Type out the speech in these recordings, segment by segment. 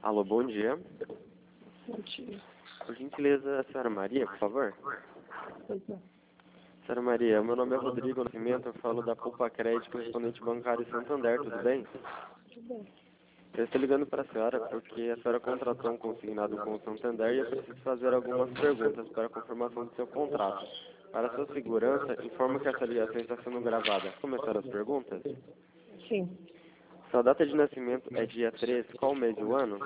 Alô, bom dia. Bom dia. Por gentileza, a senhora Maria, por favor? Pois não. Senhora Maria, meu nome é Rodrigo Nascimento, eu falo da Poupa Crédito, correspondente bancário Santander, tudo bem? Tudo bem. Eu estou ligando para a senhora porque a senhora contratou um consignado com o Santander e eu preciso fazer algumas perguntas para a confirmação do seu contrato. Para sua segurança, informo que essa ligação está sendo gravada. Começaram as perguntas? Sim. Sua data de nascimento é dia 3, qual o mês e o ano?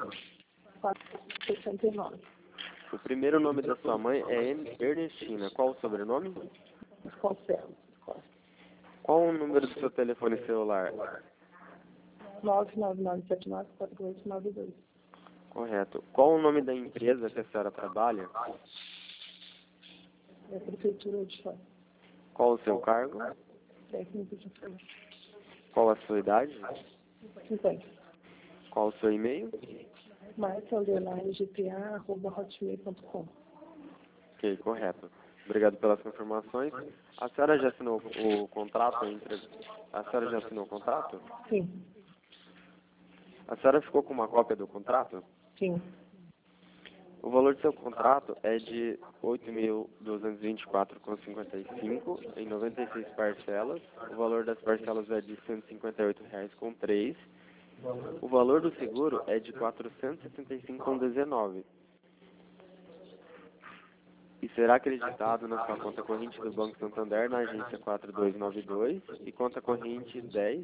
469. O primeiro nome da sua mãe é Ernestina, qual o sobrenome? Vasconcelos. Qual o número do seu telefone celular? 999794892. Correto. Qual o nome da empresa que a senhora trabalha? É a Prefeitura de Fã. Qual o seu cargo? Técnico de informação. Qual a sua idade? 50. Qual o seu e-mail? marcia_gpa@hotmail.com. Ok, correto. Obrigado pelas confirmações. A senhora já assinou o contrato entre... A senhora já assinou o contrato? Sim. A senhora ficou com uma cópia do contrato? Sim. O valor do seu contrato é de R$ 8.224,55 em 96 parcelas. O valor das parcelas é de R$ 158,03. O valor do seguro é de R$ 475,19. E será acreditado na sua conta corrente do Banco Santander na agência 4292 e conta corrente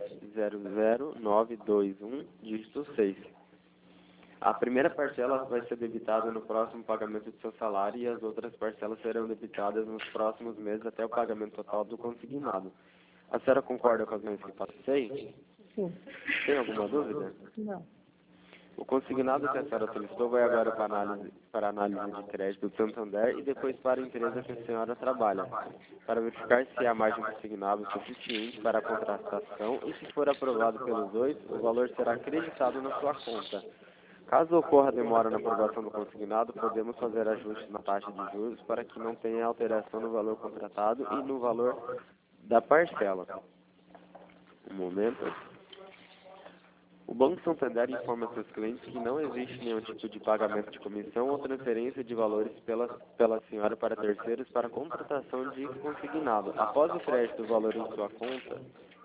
10.00921, dígito 6. A primeira parcela vai ser debitada no próximo pagamento do seu salário e as outras parcelas serão debitadas nos próximos meses até o pagamento total do consignado. A senhora concorda com as leis que passei? Sim. Tem alguma dúvida? Não. O consignado que a senhora solicitou vai agora para análise de crédito do Santander e depois para a empresa que a senhora trabalha, para verificar se a margem consignada é suficiente para a contratação e, se for aprovado pelos dois, o valor será acreditado na sua conta. Caso ocorra demora na aprovação do consignado, podemos fazer ajustes na taxa de juros para que não tenha alteração no valor contratado e no valor da parcela. Um momento. O Banco Santander informa seus clientes que não existe nenhum tipo de pagamento de comissão ou transferência de valores pela senhora para terceiros para contratação de consignado. Após o crédito do valor em sua conta,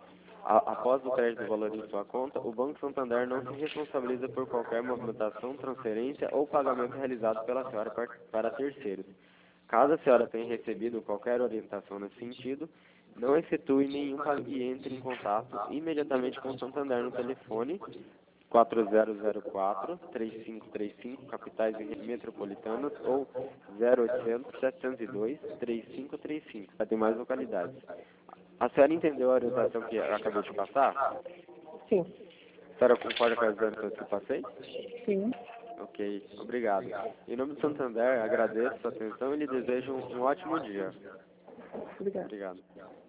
o Banco Santander não se responsabiliza por qualquer movimentação, transferência ou pagamento realizado pela senhora para terceiros. Caso a senhora tenha recebido qualquer orientação nesse sentido, não efetue nenhum e entre em contato imediatamente com o Santander no telefone 4004-3535, capitais e metropolitanas, ou 0800-702-3535, para demais localidades. A senhora entendeu a orientação que eu acabei de passar? Sim. A senhora concorda com as orientações que eu passei? Sim. Ok, obrigado. Em nome do Santander, agradeço a sua atenção e lhe desejo um ótimo dia. Obrigada. Obrigado.